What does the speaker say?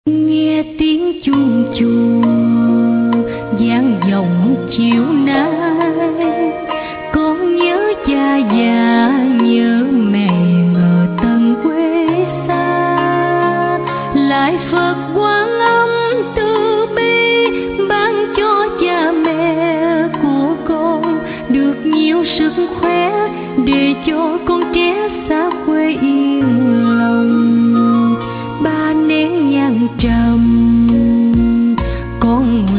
Nghe tiếng chuông chùa vang vọng chiều nay, con nhớ cha già nhớ mẹ ở tận quê xa. Lại Phật Quan Âm từ bi ban cho cha mẹ của con được nhiều sức khỏe, để cho con trẻ xa quê yên lòng. Ba nén nhang trầm con